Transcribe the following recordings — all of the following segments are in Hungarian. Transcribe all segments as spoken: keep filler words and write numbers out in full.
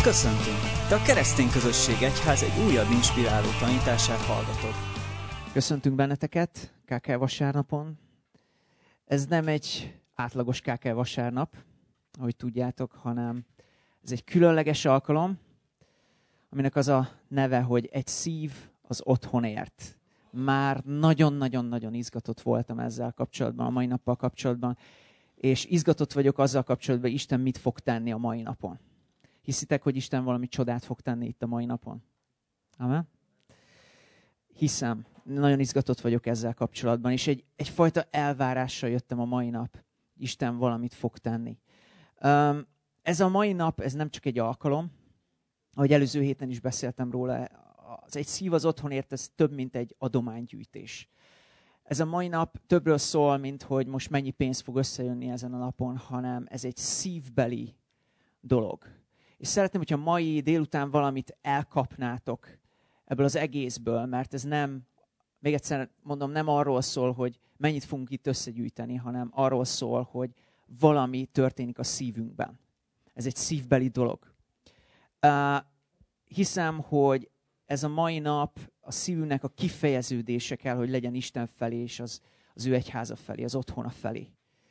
Köszöntünk! Te a Keresztény Közösség Egyház egy újabb inspiráló tanítását hallgatod. Köszöntünk benneteket ká ká vasárnapon. Ez nem egy átlagos ká ká vasárnap, ahogy tudjátok, hanem ez egy különleges alkalom, aminek az a neve, hogy egy szív az otthonért. Már nagyon-nagyon-nagyon izgatott voltam ezzel kapcsolatban, a mai nappal kapcsolatban, és izgatott vagyok azzal kapcsolatban, hogy Isten mit fog tenni a mai napon. Hiszitek, hogy Isten valami csodát fog tenni itt a mai napon? Amen? Hiszem. Nagyon izgatott vagyok ezzel kapcsolatban, és egy, egyfajta elvárással jöttem a mai nap. Isten valamit fog tenni. Um, ez a mai nap, ez nem csak egy alkalom, ahogy előző héten is beszéltem róla, az egy szív az otthonért, ez több, mint egy adománygyűjtés. Ez a mai nap többről szól, mint hogy most mennyi pénz fog összejönni ezen a napon, hanem ez egy szívbeli dolog. És szeretném, hogyha mai délután valamit elkapnátok ebből az egészből, mert ez nem, még egyszer mondom, nem arról szól, hogy mennyit fogunk itt összegyűjteni, hanem arról szól, hogy valami történik a szívünkben. Ez egy szívbeli dolog. Uh, hiszem, hogy ez a mai nap a szívünknek a kifejeződése kell, hogy legyen Isten felé, és az, az ő egyháza felé, az otthona felé.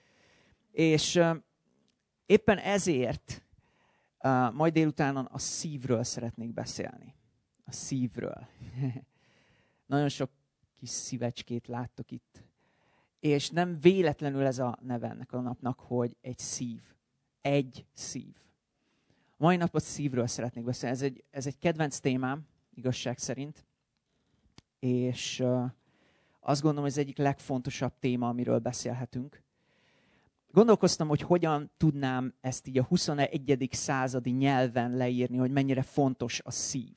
És uh, éppen ezért Uh, majd délutánon a szívről szeretnék beszélni. A szívről. Nagyon sok kis szívecskét láttok itt. És nem véletlenül ez a neve ennek a napnak, hogy egy szív. Egy szív. A mai nap a szívről szeretnék beszélni. Ez egy, ez egy kedvenc témám, igazság szerint. És uh, azt gondolom, hogy ez egyik legfontosabb téma, amiről beszélhetünk. Gondolkoztam, hogy hogyan tudnám ezt így a huszonegyedik századi nyelven leírni, hogy mennyire fontos a szív.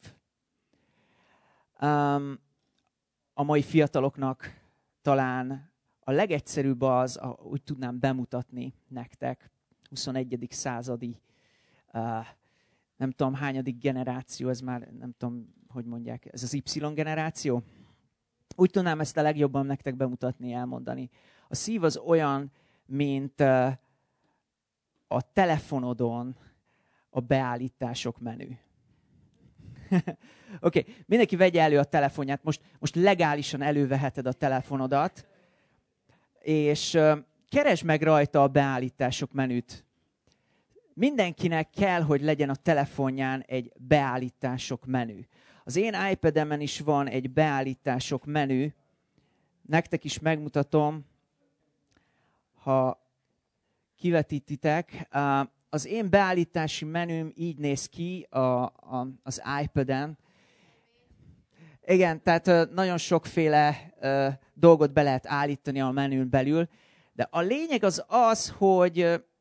Um, a mai fiataloknak talán a legegyszerűbb az, úgy tudnám bemutatni nektek, huszonegyedik századi, uh, nem tudom hányadik generáció, ez már nem tudom, hogy mondják, ez az Y generáció. Úgy tudnám ezt a legjobban nektek bemutatni, elmondani. A szív az olyan, mint uh, a telefonodon a beállítások menü. Oké, okay. Mindenki vegye elő a telefonját. Most, most legálisan előveheted a telefonodat, és uh, keresd meg rajta a beállítások menüt. Mindenkinek kell, hogy legyen a telefonján egy beállítások menü. Az én iPad-emen is van egy beállítások menü. Nektek is megmutatom, ha kivetítitek. Az én beállítási menüm így néz ki a, a, az iPad-en. Igen, tehát nagyon sokféle uh, dolgot be lehet állítani a menün belül, de a lényeg az az, hogy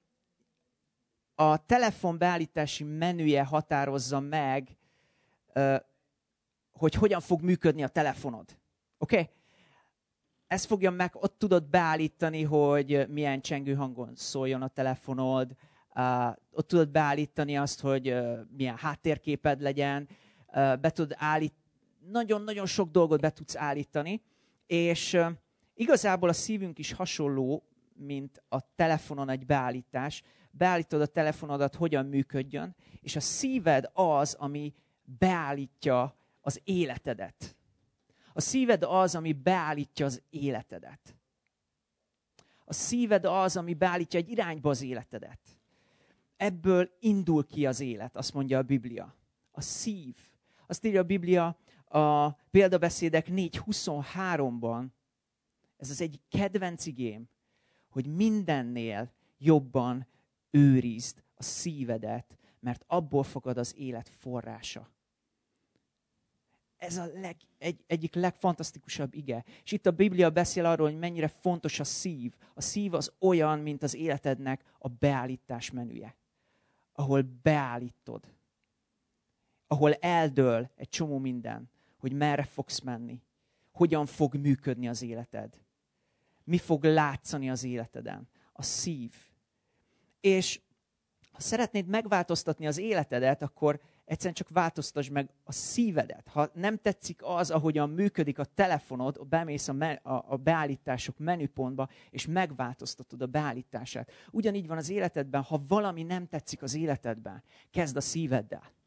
a telefon beállítási menüje határozza meg, uh, hogy hogyan fog működni a telefonod. Oké? Okay? Ezt fogja meg, ott tudod beállítani, hogy milyen csengő hangon szóljon a telefonod, uh, ott tudod beállítani azt, hogy uh, milyen háttérképed legyen, uh, be tudod állítani, nagyon-nagyon sok dolgot be tudsz állítani, és uh, igazából a szívünk is hasonló, mint a telefonon egy beállítás. Beállítod a telefonodat, hogyan működjön, és a szíved az, ami beállítja az életedet. A szíved az, ami beállítja az életedet. A szíved az, ami beállítja egy irányba az életedet. Ebből indul ki az élet, azt mondja a Biblia. A szív. Azt írja a Biblia a Példabeszédek négy huszonháromban, ez az egyik kedvenc igém, hogy mindennél jobban őrizd a szívedet, mert abból fogad az élet forrása. Ez a leg, egy, egyik legfantasztikusabb ige. És itt a Biblia beszél arról, hogy mennyire fontos a szív. A szív az olyan, mint az életednek a beállítás menüje. Ahol beállítod. Ahol eldől egy csomó minden, hogy merre fogsz menni. Hogyan fog működni az életed. Mi fog látszani az életeden. A szív. És ha szeretnéd megváltoztatni az életedet, akkor egyszerűen csak változtasd meg a szívedet. Ha nem tetszik az, ahogyan működik a telefonod, bemész a, me- a, a beállítások menüpontba, és megváltoztatod a beállítását. Ugyanígy van az életedben, ha valami nem tetszik az életedben, kezd a szíveddel.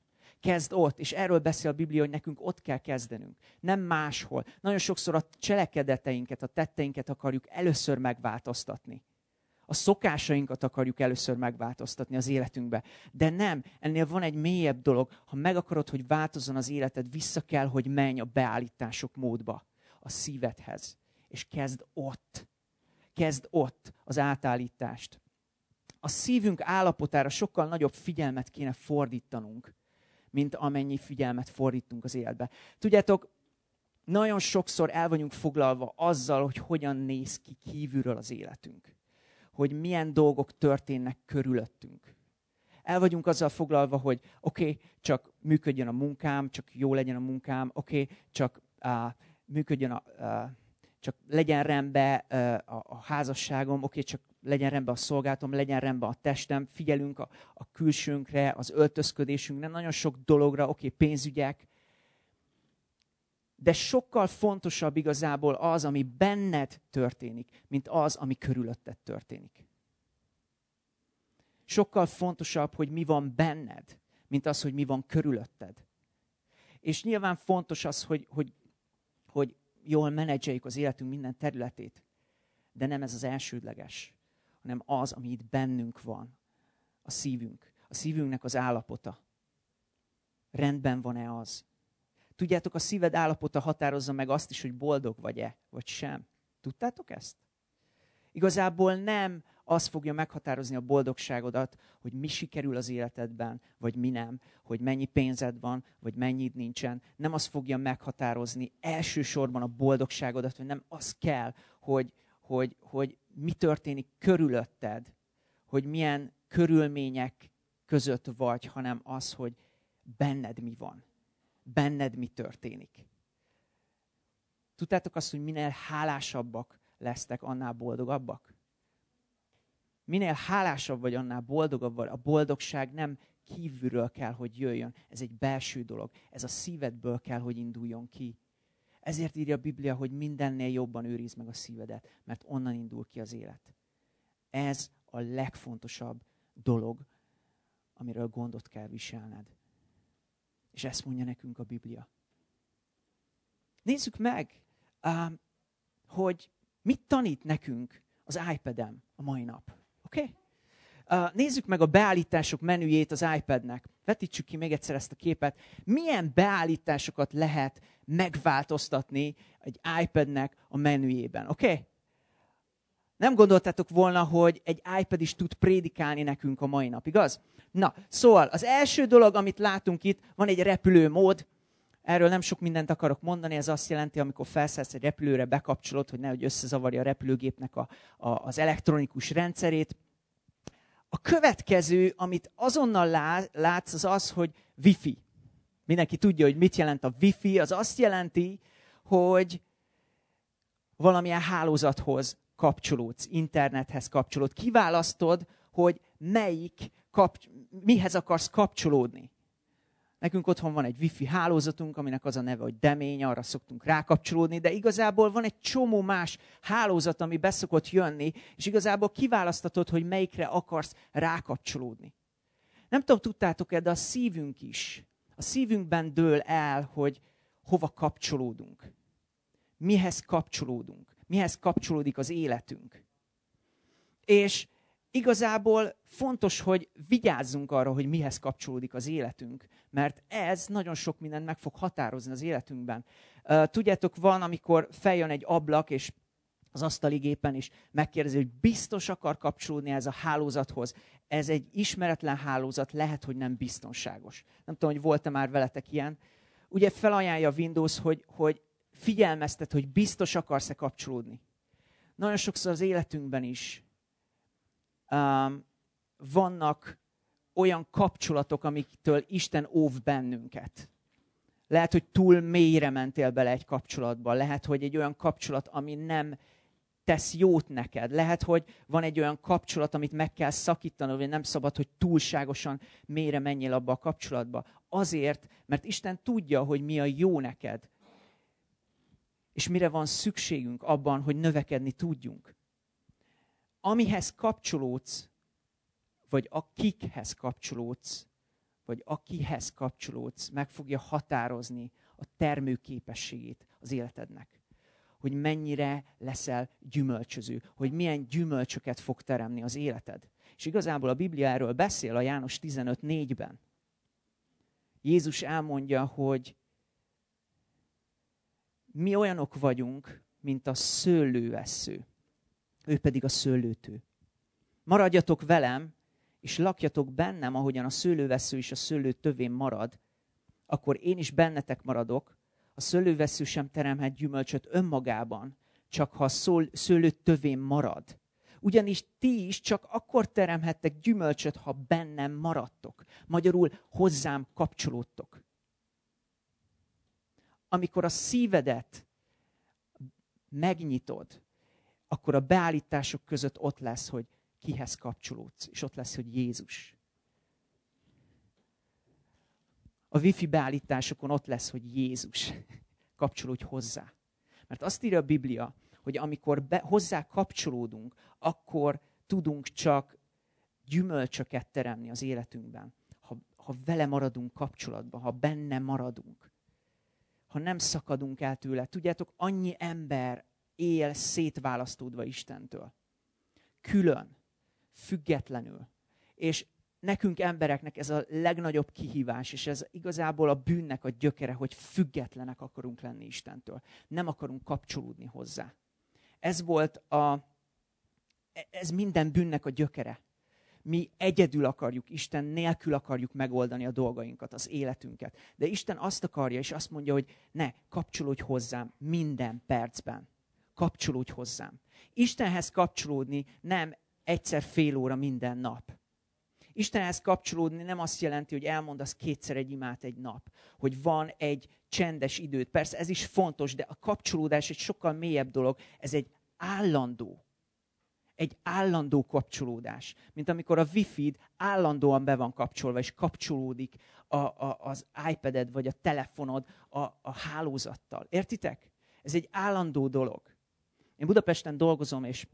Kezd ott, és erről beszél a Biblia, hogy nekünk ott kell kezdenünk, nem máshol. Nagyon sokszor a cselekedeteinket, a tetteinket akarjuk először megváltoztatni. A szokásainkat akarjuk először megváltoztatni az életünkbe. De nem, ennél van egy mélyebb dolog. Ha meg akarod, hogy változzon az életed, vissza kell, hogy menj a beállítások módba, a szívedhez. És kezd ott. Kezd ott az átállítást. A szívünk állapotára sokkal nagyobb figyelmet kéne fordítanunk, mint amennyi figyelmet fordítunk az életbe. Tudjátok, nagyon sokszor el vagyunk foglalva azzal, hogy hogyan néz ki kívülről az életünk. Hogy milyen dolgok történnek körülöttünk. El vagyunk azzal foglalva, hogy oké, okay, csak működjön a munkám, csak jó legyen a munkám, oké, okay, csak uh, működjön a... Uh, csak legyen rendben uh, a, a házasságom, oké, okay, csak legyen rendben a szolgálatom, legyen rendben a testem, figyelünk a, a külsőnkre, az öltözködésünkre, nagyon sok dologra, oké, okay, pénzügyek. De sokkal fontosabb igazából az, ami benned történik, mint az, ami körülötted történik. Sokkal fontosabb, hogy mi van benned, mint az, hogy mi van körülötted. És nyilván fontos az, hogy, hogy, hogy jól menedzseljük az életünk minden területét, de nem ez az elsődleges, hanem az, ami itt bennünk van, a szívünk, a szívünknek az állapota. Rendben van-e az? Tudjátok, a szíved állapota határozza meg azt is, hogy boldog vagy-e, vagy sem. Tudtátok ezt? Igazából nem az fogja meghatározni a boldogságodat, hogy mi sikerül az életedben, vagy mi nem, hogy mennyi pénzed van, vagy mennyit nincsen. Nem az fogja meghatározni elsősorban a boldogságodat, vagy nem az kell, hogy, hogy, hogy mi történik körülötted, hogy milyen körülmények között vagy, hanem az, hogy benned mi van. Benned mi történik. Tudtátok azt, hogy minél hálásabbak lesztek, annál boldogabbak? Minél hálásabb vagy, annál boldogabb vagy. A boldogság nem kívülről kell, hogy jöjjön. Ez egy belső dolog. Ez a szívedből kell, hogy induljon ki. Ezért írja a Biblia, hogy mindennél jobban őrizd meg a szívedet, mert onnan indul ki az élet. Ez a legfontosabb dolog, amiről gondot kell viselned. És ezt mondja nekünk a Biblia. Nézzük meg, hogy mit tanít nekünk az iPad-em a mai nap. Oké? Okay? Nézzük meg a beállítások menüjét az iPad-nek. Vetítsük ki még egyszer ezt a képet. Milyen beállításokat lehet megváltoztatni egy iPad-nek a menüjében. Oké? Okay? Nem gondoltátok volna, hogy egy iPad is tud prédikálni nekünk a mai nap, igaz? Na, szóval az első dolog, amit látunk itt, van egy repülőmód. Erről nem sok mindent akarok mondani, ez azt jelenti, amikor felszállsz egy repülőre, bekapcsolod, hogy nehogy összezavarja a repülőgépnek a, a, az elektronikus rendszerét. A következő, amit azonnal lá, látsz, az az, hogy Wi-Fi. Mindenki tudja, hogy mit jelent a Wi-Fi. Az azt jelenti, hogy valamilyen hálózathoz kapcsolódsz, internethez kapcsolódsz. Kiválasztod, hogy melyik kap, mihez akarsz kapcsolódni. Nekünk otthon van egy Wi-Fi hálózatunk, aminek az a neve, hogy Demény, arra szoktunk rákapcsolódni, de igazából van egy csomó más hálózat, ami beszokott jönni, és igazából kiválasztatod, hogy melyikre akarsz rákapcsolódni. Nem tudom, tudtátok-e, de a szívünk is, a szívünkben dől el, hogy hova kapcsolódunk. Mihez kapcsolódunk. Mihez kapcsolódik az életünk. És igazából fontos, hogy vigyázzunk arra, hogy mihez kapcsolódik az életünk, mert ez nagyon sok mindent meg fog határozni az életünkben. Tudjátok, van, amikor feljön egy ablak, és az asztali gépen is megkérdezi, hogy biztos akar kapcsolódni ez a hálózathoz. Ez egy ismeretlen hálózat, lehet, hogy nem biztonságos. Nem tudom, hogy volt-e már veletek ilyen. Ugye felajánlja a Windows, hogy, hogy figyelmeztet, hogy biztos akarsz-e kapcsolódni. Nagyon sokszor az életünkben is Um, vannak olyan kapcsolatok, amiktől Isten óv bennünket. Lehet, hogy túl mélyre mentél bele egy kapcsolatba. Lehet, hogy egy olyan kapcsolat, ami nem tesz jót neked. Lehet, hogy van egy olyan kapcsolat, amit meg kell szakítanod, vagy nem szabad, hogy túlságosan mélyre menjél abba a kapcsolatba. Azért, mert Isten tudja, hogy mi a jó neked. És mire van szükségünk abban, hogy növekedni tudjunk. Amihez kapcsolódsz, vagy akikhez kapcsolódsz, vagy akihez kapcsolódsz, meg fogja határozni a termőképességét az életednek. Hogy mennyire leszel gyümölcsöző, hogy milyen gyümölcsöket fog teremni az életed. És igazából a Biblia erről beszél a János tizenöt négyben. Jézus elmondja, hogy mi olyanok vagyunk, mint a szőlővessző. Ő pedig a szőlőtő. Maradjatok velem, és lakjatok bennem, ahogyan a szőlővessző is a szőlő tövén marad, akkor én is bennetek maradok. A szőlővessző sem teremhet gyümölcsöt önmagában, csak ha a szőlő tövén marad. Ugyanis ti is csak akkor teremhettek gyümölcsöt, ha bennem maradtok. Magyarul hozzám kapcsolódtok. Amikor a szívedet megnyitod, akkor a beállítások között ott lesz, hogy kihez kapcsolódsz, és ott lesz, hogy Jézus. A wifi beállításokon ott lesz, hogy Jézus. Kapcsolódj hozzá. Mert azt írja a Biblia, hogy amikor be, hozzá kapcsolódunk, akkor tudunk csak gyümölcsöket teremni az életünkben. Ha, ha vele maradunk kapcsolatban, ha benne maradunk. Ha nem szakadunk el tőle. Tudjátok, annyi ember él szétválasztódva Istentől. Külön, függetlenül. És nekünk embereknek ez a legnagyobb kihívás, és ez igazából a bűnnek a gyökere, hogy függetlenek akarunk lenni Istentől. Nem akarunk kapcsolódni hozzá. Ez volt a, ez minden bűnnek a gyökere. Mi egyedül akarjuk, Isten nélkül akarjuk megoldani a dolgainkat, az életünket. De Isten azt akarja, és azt mondja, hogy ne, kapcsolódj hozzám minden percben. Kapcsolódj hozzám. Istenhez kapcsolódni nem egyszer fél óra minden nap. Istenhez kapcsolódni nem azt jelenti, hogy elmondasz kétszer egy imát egy nap. Hogy van egy csendes időd. Persze ez is fontos, de a kapcsolódás egy sokkal mélyebb dolog. Ez egy állandó. Egy állandó kapcsolódás. Mint amikor a Wi-Fi-d állandóan be van kapcsolva, és kapcsolódik a, a, az iPad-ed vagy a telefonod a, a hálózattal. Értitek? Ez egy állandó dolog. Én Budapesten dolgozom, és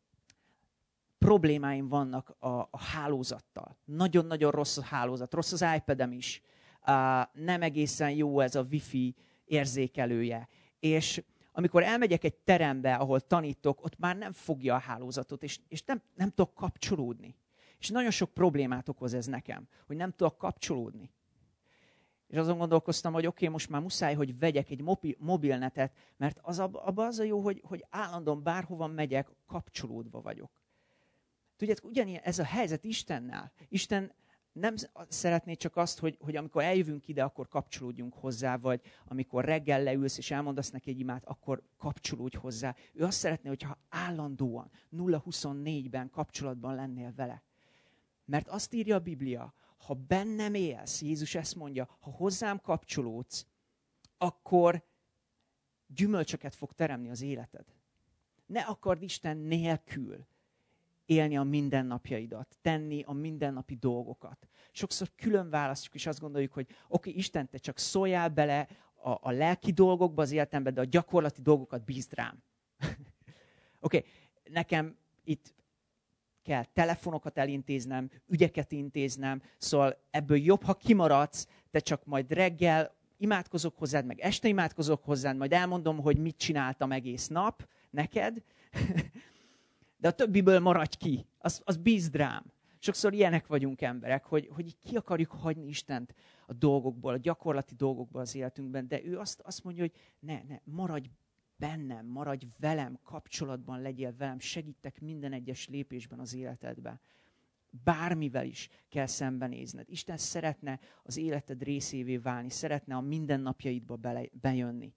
problémáim vannak a, a hálózattal. Nagyon-nagyon rossz a hálózat, rossz az iPad-em is. Uh, nem egészen jó ez a Wi-Fi érzékelője. És amikor elmegyek egy terembe, ahol tanítok, ott már nem fogja a hálózatot, és, és nem, nem tudok kapcsolódni. És nagyon sok problémát okoz ez nekem, hogy nem tudok kapcsolódni. És azon gondolkoztam, hogy oké, okay, most már muszáj, hogy vegyek egy mobil, mobilnetet, mert az abban az a jó, hogy, hogy állandóan bárhova megyek, kapcsolódva vagyok. Tudjátok, ugyanilyen ez a helyzet Istennel. Isten nem szeretné csak azt, hogy, hogy amikor eljövünk ide, akkor kapcsolódjunk hozzá, vagy amikor reggel leülsz és elmondasz neki egy imát, akkor kapcsolódj hozzá. Ő azt szeretné, hogyha állandóan, nulla huszonnégyben kapcsolatban lennél vele. Mert azt írja a Biblia, ha bennem élsz, Jézus ezt mondja, ha hozzám kapcsolódsz, akkor gyümölcsöket fog teremni az életed. Ne akard Isten nélkül élni a mindennapjaidat, tenni a mindennapi dolgokat. Sokszor külön választjuk, és azt gondoljuk, hogy oké, okay, Isten, te csak szóljál bele a, a lelki dolgokba az életembe, de a gyakorlati dolgokat bízd rám. Oké, okay, nekem itt kell telefonokat elintéznem, ügyeket intéznem, szóval ebből jobb, ha kimaradsz, te csak majd reggel imádkozok hozzád, meg este imádkozok hozzád, majd elmondom, hogy mit csináltam egész nap neked, de a többiből maradj ki, az, az bízd rám. Sokszor ilyenek vagyunk emberek, hogy, hogy ki akarjuk hagyni Istent a dolgokból, a gyakorlati dolgokból az életünkben, de ő azt, azt mondja, hogy ne, ne, maradj bennem, maradj velem, kapcsolatban legyél velem, segítek minden egyes lépésben az életedben. Bármivel is kell szembenézned. Isten szeretne az életed részévé válni, szeretne a mindennapjaidba bele, bejönni.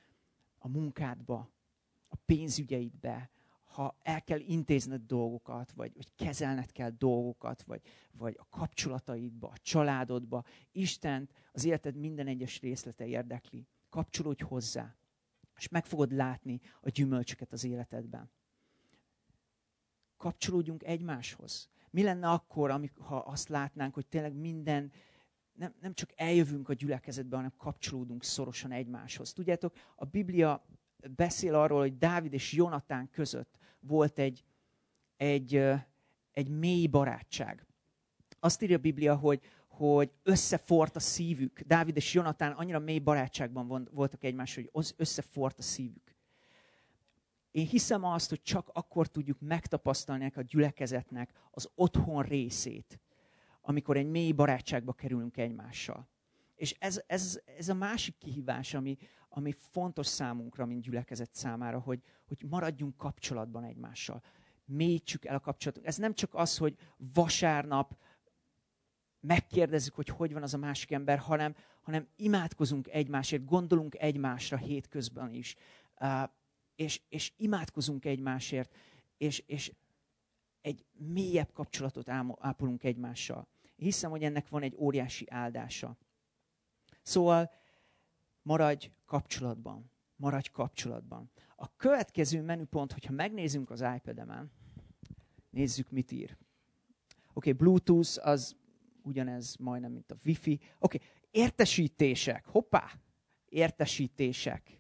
A munkádba, a pénzügyeidbe, ha el kell intézned dolgokat, vagy, vagy kezelned kell dolgokat, vagy, vagy a kapcsolataidba, a családodba. Istent az életed minden egyes részlete érdekli. Kapcsolódj hozzá, és meg fogod látni a gyümölcsöket az életedben. Kapcsolódjunk egymáshoz. Mi lenne akkor, amik, ha azt látnánk, hogy tényleg minden, nem, nem csak eljövünk a gyülekezetbe, hanem kapcsolódunk szorosan egymáshoz. Tudjátok, a Biblia beszél arról, hogy Dávid és Jonatán között volt egy, egy, egy mély barátság. Azt írja a Biblia, hogy, hogy összeforrt a szívük. Dávid és Jonatán annyira mély barátságban voltak egymással, hogy összeforrt a szívük. Én hiszem azt, hogy csak akkor tudjuk megtapasztalni a gyülekezetnek az otthon részét, amikor egy mély barátságba kerülünk egymással. És ez, ez, ez a másik kihívás, ami, ami fontos számunkra, mint gyülekezet számára, hogy, hogy maradjunk kapcsolatban egymással. Mélyítsük el a kapcsolatot. Ez nem csak az, hogy vasárnap megkérdezzük, hogy hogy van az a másik ember, hanem, hanem imádkozunk egymásért, gondolunk egymásra hétközben is. Uh, és, és imádkozunk egymásért, és, és egy mélyebb kapcsolatot ápolunk egymással. Hiszem, hogy ennek van egy óriási áldása. Szóval maradj kapcsolatban. Maradj kapcsolatban. A következő menüpont, hogyha megnézzünk az iPad-emen, nézzük, mit ír. Oké, okay, Bluetooth, az ugyanez majdnem, mint a Wi-Fi. Oké, okay. Értesítések. Hoppá! Értesítések.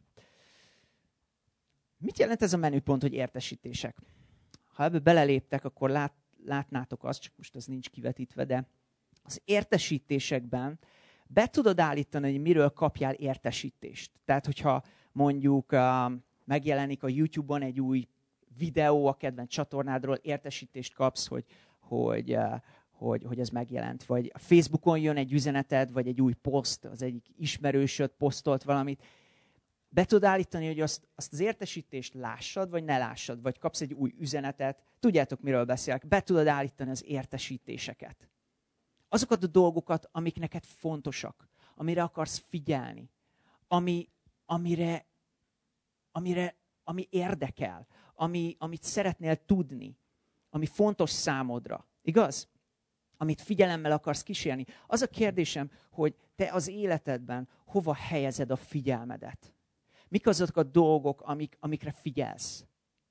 Mit jelent ez a menüpont, hogy értesítések? Ha ebbe beleléptek, akkor lát, látnátok azt, csak most ez nincs kivetítve, de az értesítésekben be tudod állítani, hogy miről kapjál értesítést. Tehát, hogyha mondjuk uh, megjelenik a YouTube-on egy új videó a kedvenc csatornádról, értesítést kapsz, hogy, hogy, uh, hogy, hogy ez megjelent. Vagy a Facebookon jön egy üzeneted, vagy egy új poszt, az egyik ismerősöd posztolt valamit. Be tudod állítani, hogy azt, azt az értesítést lássad, vagy ne lássad, vagy kapsz egy új üzenetet. Tudjátok, miről beszélek. Be tudod állítani az értesítéseket. Azokat a dolgokat, amik neked fontosak, amire akarsz figyelni, ami, amire, amire, ami érdekel, ami, amit szeretnél tudni, ami fontos számodra. Igaz? Amit figyelemmel akarsz kísérni. Az a kérdésem, hogy te az életedben hova helyezed a figyelmedet? Mik azok a dolgok, amik, amikre figyelsz?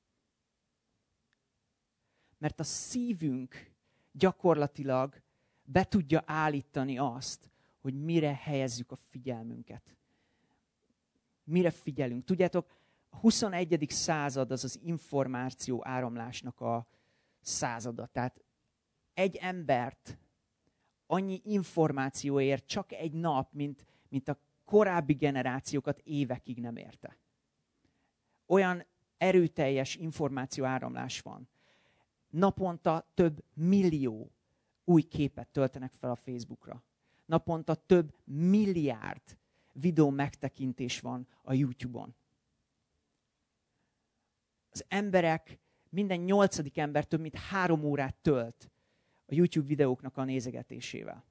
Mert a szívünk gyakorlatilag be tudja állítani azt, hogy mire helyezzük a figyelmünket. Mire figyelünk. Tudjátok, a huszonegyedik század az az információ áramlásnak a százada. Tehát egy embert annyi információért csak egy nap, mint, mint a korábbi generációkat évekig nem érte. Olyan erőteljes információ áramlás van. Naponta több millió új képet töltenek fel a Facebookra. Naponta több milliárd videó megtekintés van a YouTube-on. Az emberek, minden nyolcadik ember több mint három órát tölt a YouTube videóknak a nézegetésével.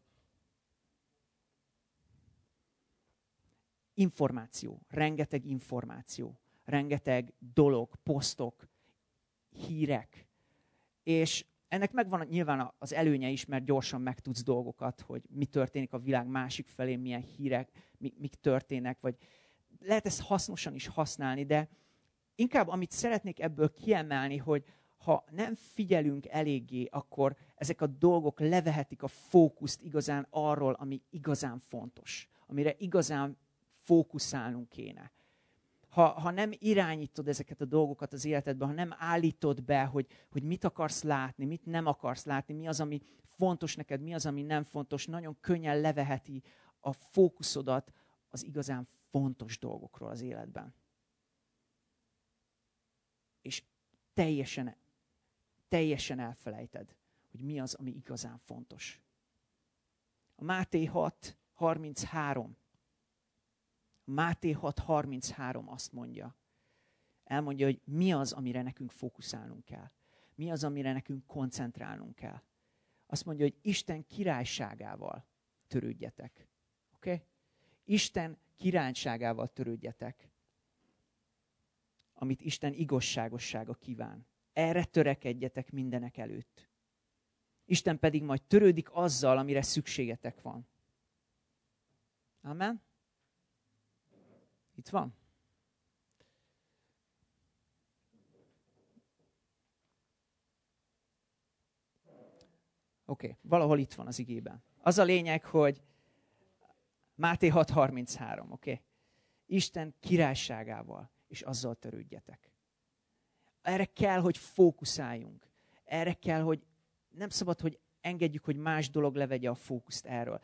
Információ, rengeteg információ, rengeteg dolog, posztok, hírek. És ennek megvan nyilván az előnye is, mert gyorsan megtudsz dolgokat, hogy mi történik a világ másik felén, milyen hírek, mi, mik történnek, vagy lehet ezt hasznosan is használni, de inkább amit szeretnék ebből kiemelni, hogy ha nem figyelünk eléggé, akkor ezek a dolgok levehetik a fókuszt igazán arról, ami igazán fontos, amire igazán fókuszálnunk kéne. Ha, ha nem irányítod ezeket a dolgokat az életedben, ha nem állítod be, hogy, hogy mit akarsz látni, mit nem akarsz látni, mi az, ami fontos neked, mi az, ami nem fontos, nagyon könnyen leveheti a fókuszodat az igazán fontos dolgokról az életben. És teljesen, teljesen elfelejted, hogy mi az, ami igazán fontos. A Máté hat harminchárom. Máté hat harminchárom azt mondja. Elmondja, hogy mi az, amire nekünk fókuszálnunk kell. Mi az, amire nekünk koncentrálnunk kell. Azt mondja, hogy Isten királyságával törődjetek. Oké? Okay? Isten királyságával törődjetek. Amit Isten igazságossága kíván. Erre törekedjetek mindenek előtt. Isten pedig majd törődik azzal, amire szükségetek van. Amen? Itt van? Oké, okay. Valahol itt van az igében. Az a lényeg, hogy Máté hat harminchárom, oké? Okay? Isten királyságával, és azzal törődjetek. Erre kell, hogy fókuszáljunk. Erre kell, hogy nem szabad, hogy engedjük, hogy más dolog levegye a fókuszt erről.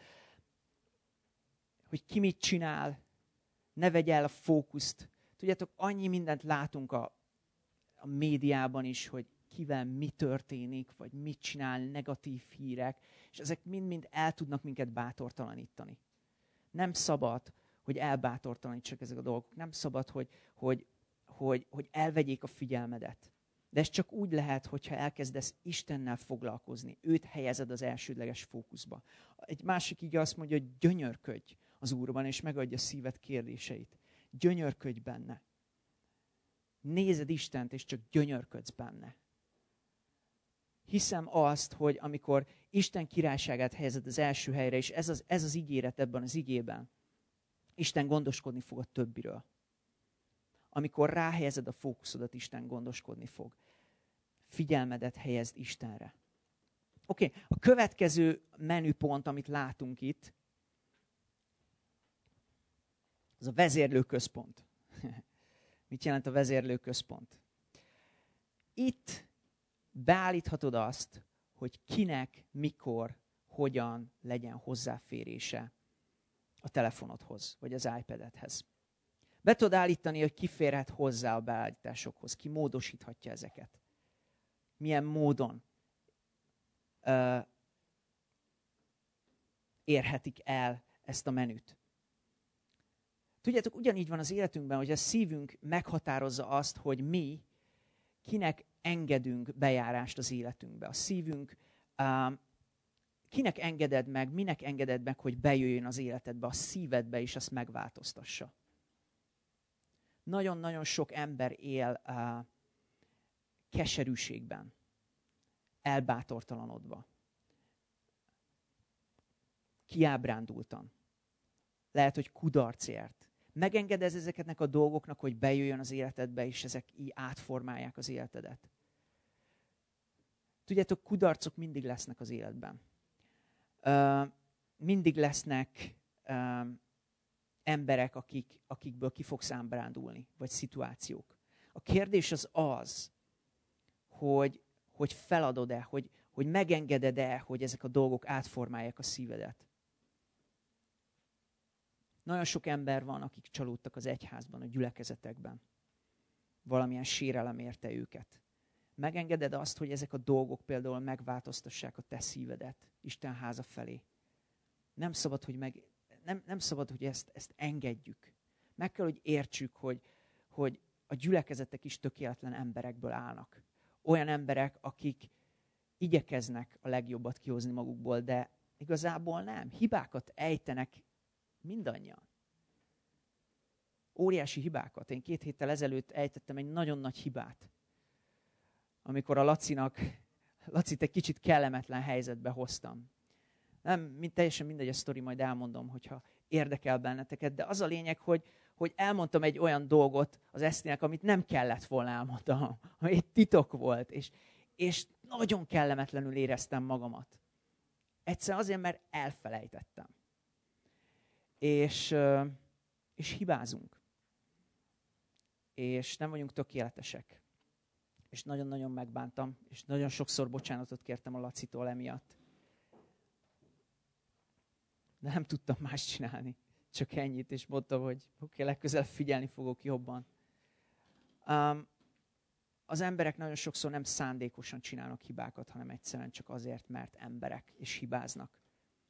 Hogy ki mit csinál, ne vegye el a fókuszt. Tudjátok, annyi mindent látunk a, a médiában is, hogy kivel mi történik, vagy mit csinál, negatív hírek, és ezek mind-mind el tudnak minket bátortalanítani. Nem szabad, hogy elbátortalanítsak ezek a dolgok. Nem szabad, hogy, hogy, hogy, hogy elvegyék a figyelmedet. De ez csak úgy lehet, hogyha elkezdesz Istennel foglalkozni. Őt helyezed az elsődleges fókuszba. Egy másik ige azt mondja, hogy gyönyörködj az Úrban, és megadja a szíved kérdéseit. Gyönyörködj benne. Nézed Istent, és csak gyönyörködsz benne. Hiszem azt, hogy amikor Isten királyságát helyezed az első helyre, és ez az, ez az ígéret ebben az igében, Isten gondoskodni fog a többiről. Amikor ráhelyezed a fókuszodat, Isten gondoskodni fog. Figyelmedet helyezd Istenre. Oké, okay. A következő menüpont, amit látunk itt, az a vezérlőközpont. Mit jelent a vezérlőközpont? Itt beállíthatod azt, hogy kinek, mikor, hogyan legyen hozzáférése a telefonodhoz, vagy az iPad-edhez. Be tudod állítani, hogy ki férhet hozzá a beállításokhoz, ki módosíthatja ezeket. Milyen módon uh, érhetik el ezt a menüt. Tudjátok, ugyanígy van az életünkben, hogy a szívünk meghatározza azt, hogy mi kinek engedünk bejárást az életünkbe. A szívünk, uh, kinek engeded meg, minek engeded meg, hogy bejöjjön az életedbe, a szívedbe, és azt megváltoztassa. Nagyon-nagyon sok ember él uh, keserűségben, elbátortalanodva, kiábrándultan. Lehet, hogy kudarcért. Megengedez ezeknek a dolgoknak, hogy bejöjjön az életedbe, és ezek így átformálják az életedet. Tudjátok, kudarcok mindig lesznek az életben. Uh, mindig lesznek uh, emberek, akik, akikből ki fogsz ábrándulni, vagy szituációk. A kérdés az az, hogy, hogy feladod-e, hogy, hogy megengeded-e, hogy ezek a dolgok átformálják a szívedet. Nagyon sok ember van, akik csalódtak az egyházban, a gyülekezetekben. Valamilyen sérelem érte őket. Megengeded azt, hogy ezek a dolgok például megváltoztassák a te szívedet Isten háza felé. Nem szabad, hogy, meg, nem, nem szabad, hogy ezt, ezt engedjük. Meg kell, hogy értsük, hogy, hogy a gyülekezetek is tökéletlen emberekből állnak. Olyan emberek, akik igyekeznek a legjobbat kihozni magukból, de igazából nem. Hibákat ejtenek mindannyian. Óriási hibákat. Én két héttel ezelőtt ejtettem egy nagyon nagy hibát, amikor a Lacinak, Lacit egy kicsit kellemetlen helyzetbe hoztam. Nem, mind, teljesen mindegy a sztori, majd elmondom, hogyha érdekel benneteket, de az a lényeg, hogy, hogy elmondtam egy olyan dolgot az Esztinek, amit nem kellett volna elmondtam, ami egy titok volt, és, és nagyon kellemetlenül éreztem magamat. Egyszerűen azért, mert elfelejtettem. És, és hibázunk. És nem vagyunk tökéletesek. És nagyon-nagyon megbántam, és nagyon sokszor bocsánatot kértem a Lacitól emiatt. De nem tudtam más csinálni. Csak ennyit, és mondtam, hogy oké, okay, legközelebb figyelni fogok jobban. Um, az emberek nagyon sokszor nem szándékosan csinálnak hibákat, hanem egyszerűen csak azért, mert emberek, és hibáznak.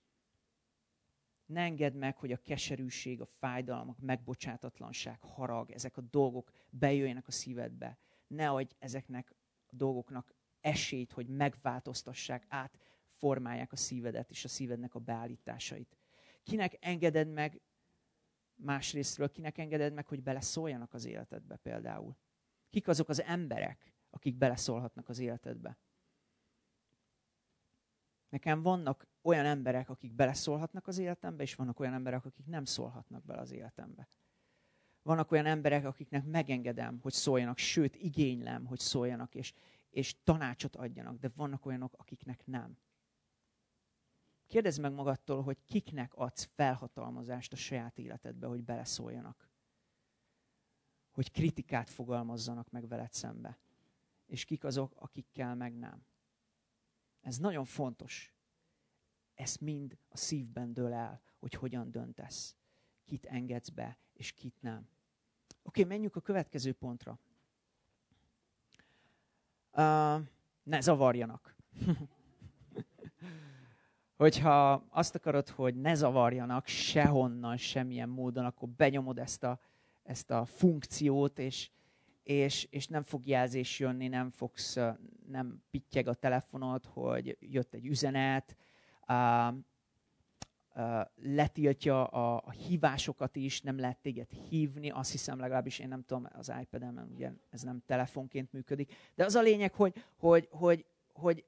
Ne engedd meg, hogy a keserűség, a fájdalom, a megbocsátatlanság, harag, ezek a dolgok bejöjjenek a szívedbe. Ne adj ezeknek a dolgoknak esélyt, hogy megváltoztassák, átformálják a szívedet és a szívednek a beállításait. Kinek engeded meg, másrésztről, kinek engeded meg, hogy beleszóljanak az életedbe például? Kik azok az emberek, akik beleszólhatnak az életedbe? Nekem vannak olyan emberek, akik beleszólhatnak az életembe, és vannak olyan emberek, akik nem szólhatnak bele az életembe. Vannak olyan emberek, akiknek megengedem, hogy szóljanak, sőt, igénylem, hogy szóljanak, és, és tanácsot adjanak, de vannak olyanok, akiknek nem. Kérdezd meg magadtól, hogy kiknek adsz felhatalmazást a saját életedbe, hogy beleszóljanak. Hogy kritikát fogalmazzanak meg veled szembe. És kik azok, akikkel meg nem. Ez nagyon fontos. ez mind a szívben dől el, hogy hogyan döntesz. Kit engedsz be, és kit nem. Oké, menjünk a következő pontra. Uh, ne zavarjanak. Hogyha azt akarod, hogy ne zavarjanak sehonnan, semmilyen módon, akkor benyomod ezt a, ezt a funkciót, és, és, és nem fog jelzés jönni, nem fogsz, nem pittyeg a telefonod, hogy jött egy üzenet, uh, uh, letiltja a, a hívásokat is, nem lehet téged hívni, azt hiszem legalábbis, én nem tudom, az iPad-en ugye ez nem telefonként működik, de az a lényeg, hogy, hogy, hogy, hogy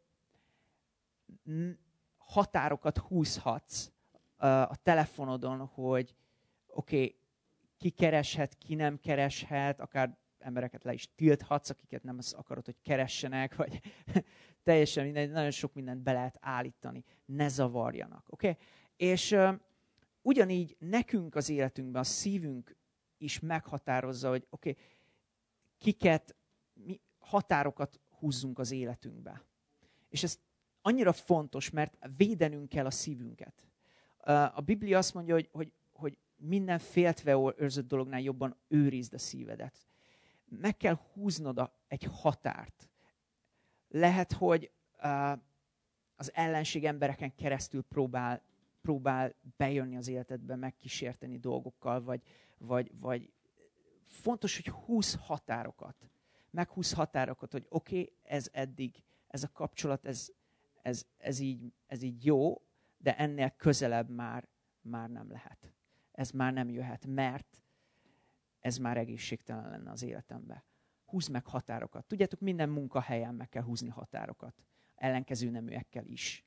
határokat húzhatsz a telefonodon, hogy oké, okay, ki kereshet, ki nem kereshet, akár embereket le is tilthatsz, akiket nem akarod, hogy keressenek, vagy teljesen minden, nagyon sok mindent be lehet állítani. Ne zavarjanak, oké? Okay? És uh, ugyanígy nekünk az életünkben a szívünk is meghatározza, hogy oké, okay, kiket, mi határokat húzzunk az életünkbe. És ez annyira fontos, mert védenünk kell a szívünket. A Biblia azt mondja, hogy, hogy, hogy minden féltve őrzött dolognál jobban őrizd a szívedet. Meg kell húznod a, egy határt. Lehet, hogy uh, az ellenség embereken keresztül próbál, próbál bejönni az életedbe, megkísérteni dolgokkal, vagy, vagy, vagy fontos, hogy húzz határokat. Meghúzz határokat, hogy oké, okay, ez eddig, ez a kapcsolat, ez Ez, ez, így, ez így jó, de ennél közelebb már, már nem lehet. Ez már nem jöhet, mert ez már egészségtelen lenne az életemben. Húzz meg határokat. Tudjátok, minden munkahelyen meg kell húzni határokat. Ellenkező neműekkel is.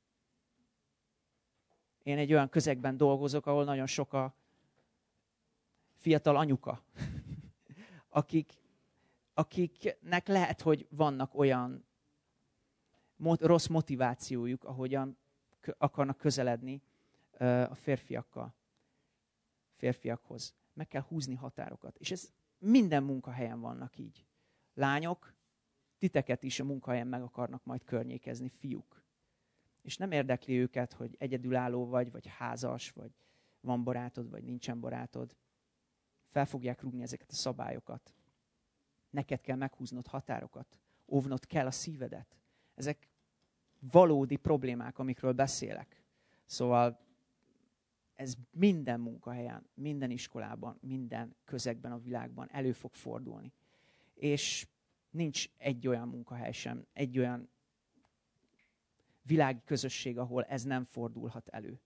Én egy olyan közegben dolgozok, ahol nagyon sok a fiatal anyuka, akik, akiknek lehet, hogy vannak olyan rossz motivációjuk, ahogyan akarnak közeledni a férfiakkal, férfiakhoz. Meg kell húzni határokat. És ez minden munkahelyen vannak így. Lányok, titeket is a munkahelyen meg akarnak majd környékezni, fiúk. És nem érdekli őket, hogy egyedülálló vagy, vagy házas, vagy van barátod, vagy nincsen barátod. Fel fogják rúgni ezeket a szabályokat. Neked kell meghúznod határokat. Óvnod kell a szívedet. Ezek valódi problémák, amikről beszélek. Szóval ez minden munkahelyen, minden iskolában, minden közegben a világban elő fog fordulni. És nincs egy olyan munkahely sem, egy olyan világi közösség, ahol ez nem fordulhat elő.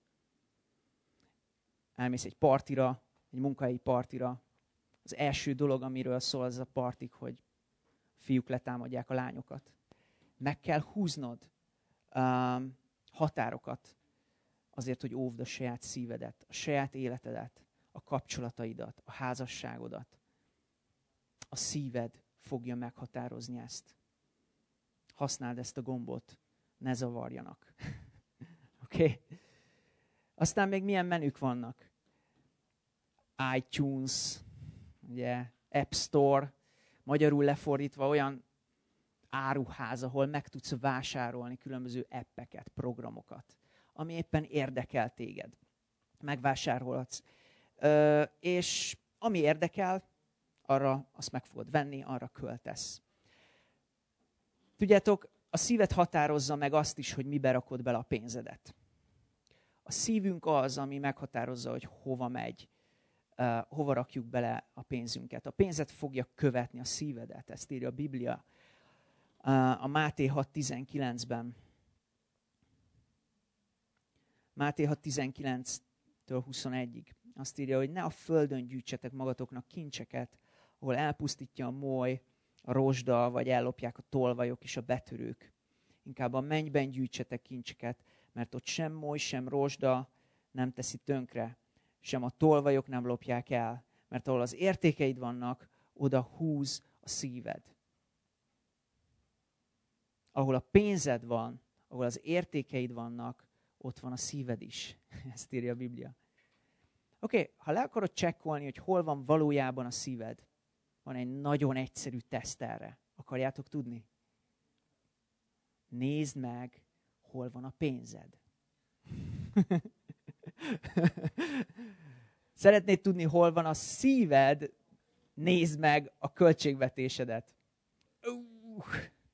Elmész egy partira, egy munkahelyi partira, az első dolog, amiről szól ez a partik, hogy fiúk letámadják a lányokat. Meg kell húznod um, határokat azért, hogy óvd a saját szívedet, a saját életedet, a kapcsolataidat, a házasságodat. A szíved fogja meghatározni ezt. Használd ezt a gombot, ne zavarjanak. Oké? Okay? Aztán még milyen menük vannak? iTunes, ugye, App Store, magyarul lefordítva olyan áruház, ahol meg tudsz vásárolni különböző appeket, programokat, ami éppen érdekel téged. Megvásárolhatsz. Ö, és ami érdekel, arra azt meg fogod venni, arra költesz. Tudjátok, a szíved határozza meg azt is, hogy mibe rakod bele a pénzedet. A szívünk az, ami meghatározza, hogy hova megy, uh, hova rakjuk bele a pénzünket. A pénzet fogja követni a szívedet, ezt írja a Biblia. Uh, a Máté hat tizenkilencben. Máté hat tizenkilenctől huszonegyig. Azt írja, hogy ne a földön gyűjtsetek magatoknak kincseket, ahol elpusztítja a moly, a rozsda, vagy ellopják a tolvajok és a betörők. Inkább a mennyben gyűjtsetek kincseket, mert ott sem moly, sem rozsda nem teszi tönkre, sem a tolvajok nem lopják el, mert ahol az értékeid vannak, oda húz a szíved. Ahol a pénzed van, ahol az értékeid vannak, ott van a szíved is. Ezt írja a Biblia. Oké, okay, ha le akarod csekkolni, hogy hol van valójában a szíved, van egy nagyon egyszerű teszt erre. Akarjátok tudni? Nézd meg, hol van a pénzed. Szeretnéd tudni, hol van a szíved? Nézd meg a költségvetésedet. Uh.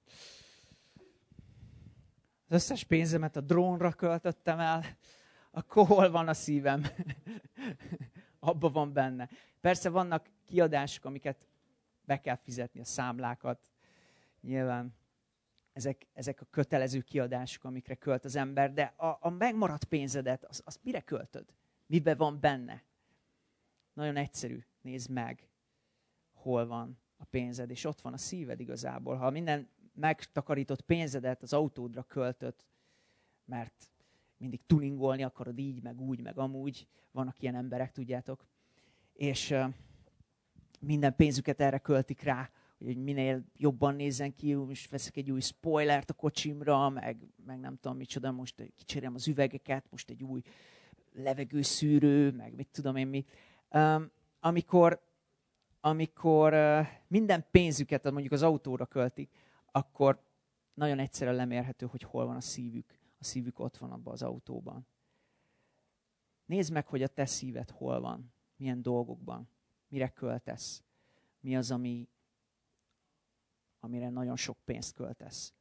Az összes pénzemet a drónra költöttem el, akkor hol van a szívem? Abba van benne. Persze vannak kiadások, amiket be kell fizetni, a számlákat. Nyilván ezek, ezek a kötelező kiadások, amikre költ az ember, de a, a megmaradt pénzedet, azt az mire költöd? Mibe van benne? Nagyon egyszerű. Nézd meg, hol van a pénzed, és ott van a szíved igazából. Ha minden megtakarított pénzedet az autódra költött, mert mindig tuningolni akarod így, meg úgy, meg amúgy. Vannak ilyen emberek, tudjátok. És uh, minden pénzüket erre költik rá, hogy minél jobban nézzen ki, most veszek egy új spoilert a kocsimra, meg, meg nem tudom micsoda, most kicserélem az üvegeket, most egy új levegőszűrő, meg mit tudom én mi. Um, amikor amikor uh, minden pénzüket mondjuk az autóra költik, akkor nagyon egyszerűen lemérhető, hogy hol van a szívük. A szívük ott van abban az autóban. Nézd meg, hogy a te szíved hol van, milyen dolgokban, mire költesz, mi az, ami, amire nagyon sok pénzt költesz.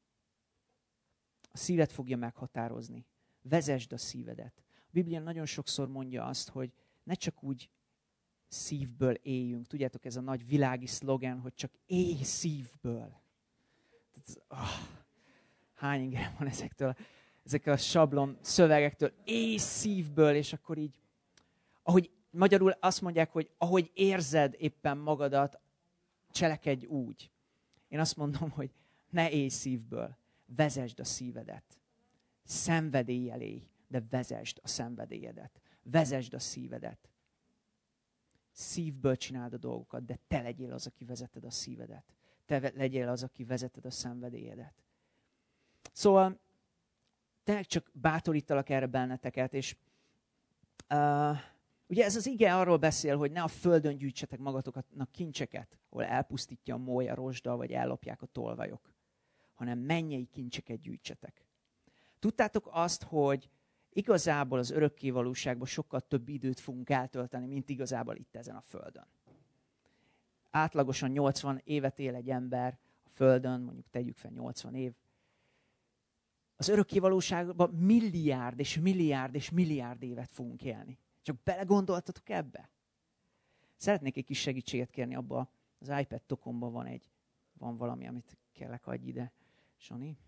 A szíved fogja meghatározni. Vezesd a szívedet. A Biblia nagyon sokszor mondja azt, hogy ne csak úgy szívből éljünk. Tudjátok, ez a nagy világi szlogen, hogy csak élj szívből. Oh, hány ingem van ezektől, ezekkel a sablon szövegektől. Élj szívből, és akkor így, ahogy magyarul azt mondják, hogy ahogy érzed éppen magadat, cselekedj úgy. Én azt mondom, hogy ne élj szívből, vezesd a szívedet. Szenvedéllyel élj, de vezesd a szenvedélyedet. Vezesd a szívedet. Szívből csináld a dolgokat, de te legyél az, aki vezeted a szívedet. Te legyél az, aki vezeted a szenvedélyedet. Szóval tényleg csak bátorítalak erre benneteket, és uh, ugye ez az ige arról beszél, hogy ne a földön gyűjtsetek magatoknak kincseket, ahol elpusztítja a moly, a rozsda, vagy ellopják a tolvajok, hanem mennyei kincseket gyűjtsetek. Tudtátok azt, hogy igazából az örökkévalóságban sokkal több időt fogunk eltölteni, mint igazából itt ezen a földön. Átlagosan nyolcvan évet él egy ember a földön, mondjuk tegyük fel nyolcvan év. Az örökkévalóságban milliárd és milliárd és milliárd évet fogunk élni. Csak belegondoltatok ebbe? Szeretnék egy kis segítséget kérni abba. Az iPad tokomban van egy, van valami, amit kellek adj ide. Sani?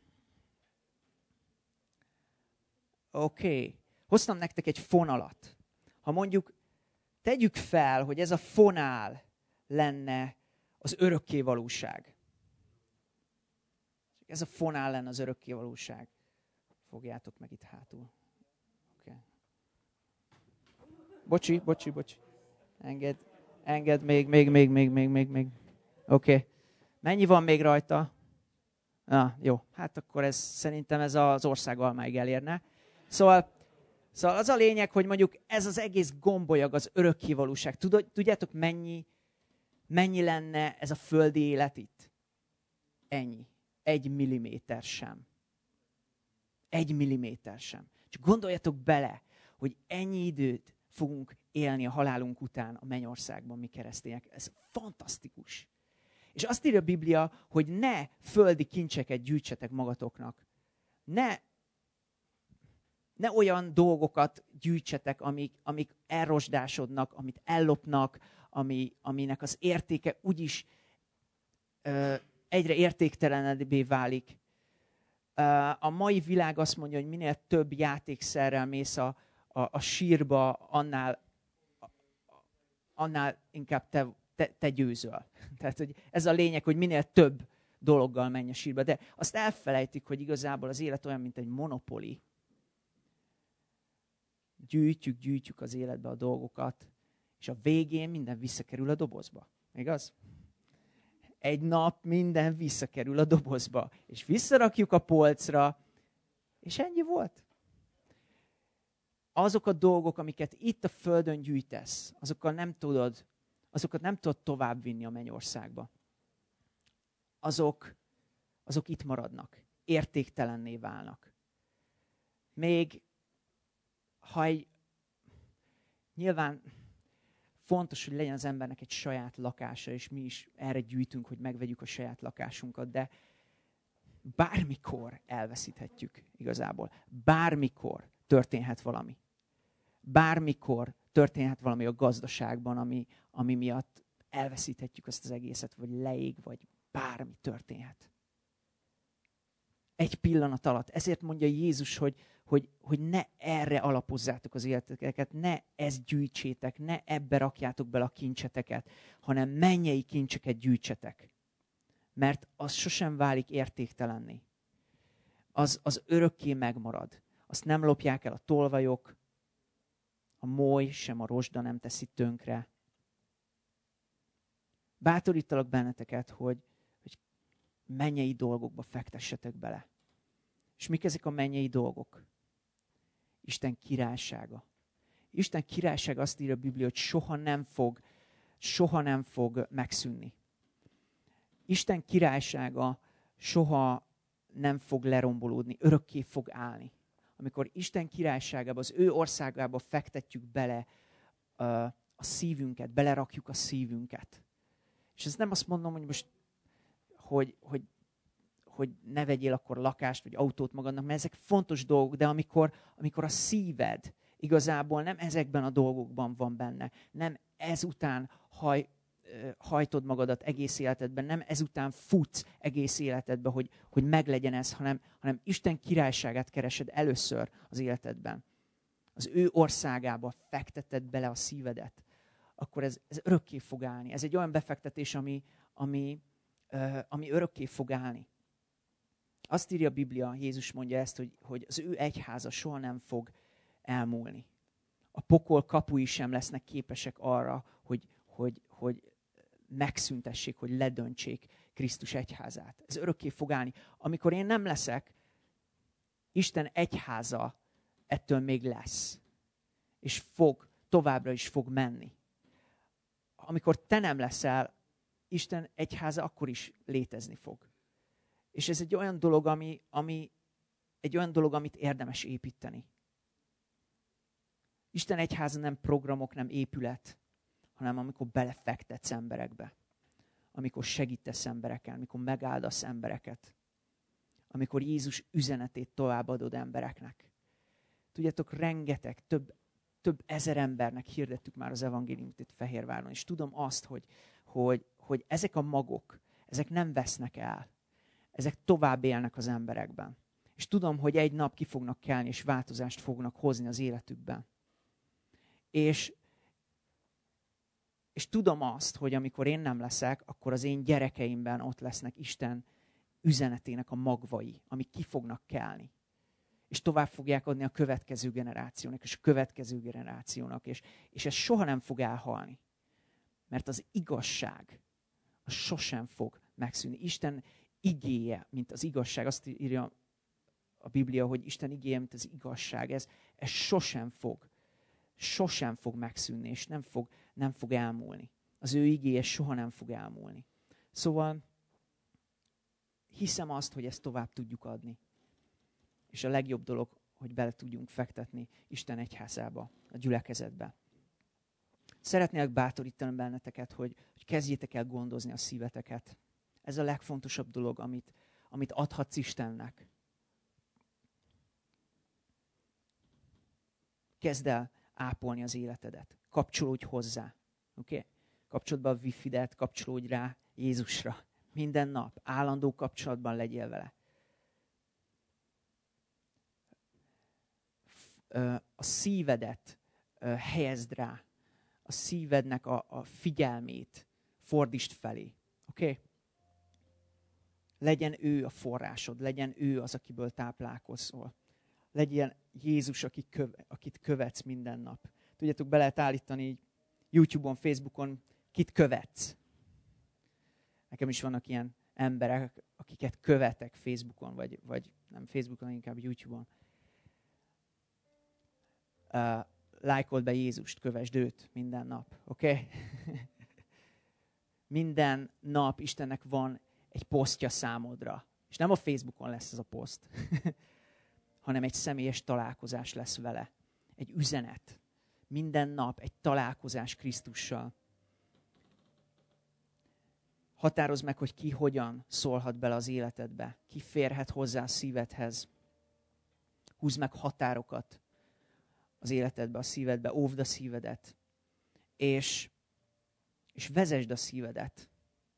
Oké. Okay. Hoztam nektek egy fonalat. Ha mondjuk tegyük fel, hogy ez a fonál lenne az örökkévalóság. Ez a fonál lenne az örökkévalóság. Fogjátok meg itt hátul. Okay. Bocsi, bocsi, bocsi. Engedd, engedd, még, még, még, még, még, még, még. Oké. Okay. Mennyi van még rajta? Ah, jó, hát akkor ez, szerintem ez az ország almáig elérne. Szóval, szóval az a lényeg, hogy mondjuk ez az egész gombolyag az örökkévalóság. Tudjátok, mennyi, mennyi lenne ez a földi élet itt? Ennyi. Egy milliméter sem. Egy milliméter sem. Csak gondoljatok bele, hogy ennyi időt fogunk élni a halálunk után a mennyországban, mi keresztények. Ez fantasztikus. És azt írja a Biblia, hogy ne földi kincseket gyűjtsetek magatoknak. Ne, ne olyan dolgokat gyűjtsetek, amik, amik elrosdásodnak, amit ellopnak, ami, aminek az értéke úgyis ö, egyre értéktelenebbé válik. A mai világ azt mondja, hogy minél több játékszerrel mész a, a, a sírba, annál, annál inkább te, te, te győzöl. Tehát hogy ez a lényeg, hogy minél több dologgal menj a sírba. De azt elfelejtik, hogy igazából az élet olyan, mint egy monopoli. Gyűjtjük, gyűjtjük az életbe a dolgokat, és a végén minden visszakerül a dobozba. Igaz? Egy nap minden visszakerül a dobozba, és visszarakjuk a polcra, és ennyi volt. Azok a dolgok, amiket itt a földön gyűjtesz, azokkal nem tudod, azokat nem tudod továbbvinni a mennyországba. Azok, azok itt maradnak, értéktelenné válnak. Még ha egy, nyilván fontos, hogy legyen az embernek egy saját lakása, és mi is erre gyűjtünk, hogy megvegyük a saját lakásunkat, de bármikor elveszíthetjük igazából. Bármikor történhet valami. Bármikor történhet valami a gazdaságban, ami, ami miatt elveszíthetjük azt az egészet, vagy leég, vagy bármi történhet. Egy pillanat alatt. Ezért mondja Jézus, hogy, hogy, hogy ne erre alapozzátok az életeteket, ne ezt gyűjtsétek, ne ebbe rakjátok bele a kincseteket, hanem mennyei kincseket gyűjtsetek. Mert az sosem válik értéktelenné. Az, az örökké megmarad. Azt nem lopják el a tolvajok, a moly, sem a rozsda nem teszi tönkre. Bátorítalak benneteket, hogy, hogy mennyei dolgokba fektessetek bele. És mik ezek a mennyei dolgok? Isten királysága. Isten királysága, azt írja a Biblia, hogy soha nem fog, soha nem fog megszűnni. Isten királysága soha nem fog lerombolódni, örökké fog állni. Amikor Isten királyságába, az ő országába fektetjük bele uh, a szívünket, belerakjuk a szívünket. És ez nem azt mondom, hogy most, hogy, hogy, hogy ne vegyél akkor lakást, vagy autót magadnak, mert ezek fontos dolgok, de amikor, amikor a szíved igazából nem ezekben a dolgokban van benne, nem ezután haj, hajtod magadat egész életedben, nem ezután futsz egész életedben, hogy, hogy meglegyen ez, hanem, hanem Isten királyságát keresed először az életedben. Az ő országába fekteted bele a szívedet, akkor ez, ez örökké fog állni. Ez egy olyan befektetés, ami, ami, uh, ami örökké fog állni. Azt írja a Biblia, Jézus mondja ezt, hogy, hogy az ő egyháza soha nem fog elmúlni. A pokol kapui sem lesznek képesek arra, hogy, hogy, hogy megszüntessék, hogy ledöntsék Krisztus egyházát. Ez örökké fog állni. Amikor én nem leszek, Isten egyháza ettől még lesz. És fog, továbbra is fog menni. Amikor te nem leszel, Isten egyháza akkor is létezni fog. És ez egy olyan dolog, ami, ami egy olyan dolog, amit érdemes építeni. Isten egyháza nem programok, nem épület, hanem amikor belefektetsz emberekbe. Amikor segítesz embereken, amikor megáldasz embereket. Amikor Jézus üzenetét továbbadod embereknek. Tudjátok, rengeteg, több, több ezer embernek hirdettük már az evangéliumot itt Fehérváron, és tudom azt, hogy, hogy, hogy ezek a magok, ezek nem vesznek el. Ezek tovább élnek az emberekben. És tudom, hogy egy nap ki fognak kelni, és változást fognak hozni az életükben. És, és tudom azt, hogy amikor én nem leszek, akkor az én gyerekeimben ott lesznek Isten üzenetének a magvai, amik ki fognak kelni. És tovább fogják adni a következő generációnak, és a következő generációnak. És, és ez soha nem fog elhalni. Mert az igazság, az sosem fog megszűnni. Isten igéje, mint az igazság, azt írja a Biblia, hogy Isten igéje, mint az igazság, ez, ez sosem fog, sosem fog megszűnni, és nem fog, nem fog elmúlni. Az ő igéje soha nem fog elmúlni. Szóval hiszem azt, hogy ezt tovább tudjuk adni. És a legjobb dolog, hogy bele tudjunk fektetni Isten egyházába, a gyülekezetbe. Szeretnélek bátorítani benneteket, hogy, hogy kezdjétek el gondozni a szíveteket. Ez a legfontosabb dolog, amit, amit adhatsz Istennek. Kezd el ápolni az életedet. Kapcsolódj hozzá. Okay? Kapcsolódj be a wifi-det, kapcsolódj rá Jézusra. Minden nap. Állandó kapcsolatban legyél vele. A szívedet helyezd rá. A szívednek a, a figyelmét fordítsd felé. Oké? Okay? Legyen ő a forrásod, legyen ő az, akiből táplálkozol. Legyen Jézus, aki köve, akit követsz minden nap. Tudjátok, be lehet állítani így YouTube-on, Facebookon, kit követsz. Nekem is vannak ilyen emberek, akiket követek Facebookon, vagy, vagy nem Facebookon, inkább YouTube-on. Uh, lájkold be Jézust, kövesd őt minden nap, oké? Okay? Minden nap Istennek van egy posztja számodra. És nem a Facebookon lesz ez a poszt, hanem egy személyes találkozás lesz vele. egy üzenet. Minden nap egy találkozás Krisztussal. Határozd meg, hogy ki hogyan szólhat bele az életedbe. Ki férhet hozzá a szívedhez. Húzd meg határokat az életedbe, a szívedbe. Óvd a szívedet. És, és vezesd a szívedet.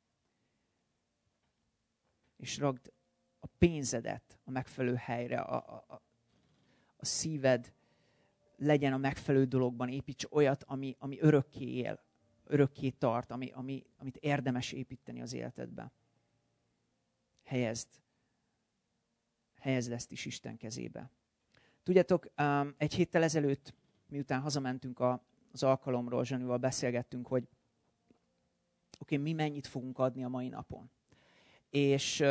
És ragd a pénzedet a megfelelő helyre. A, a, a szíved legyen a megfelelő dologban. Építs olyat, ami, ami örökké él. Örökké tart, ami, ami, amit érdemes építeni az életedbe. Helyezd. Helyezd ezt is Isten kezébe. Tudjátok, egy héttel ezelőtt, miután hazamentünk az alkalomról, Zsanival beszélgettünk, hogy oké, okay, mi mennyit fogunk adni a mai napon. És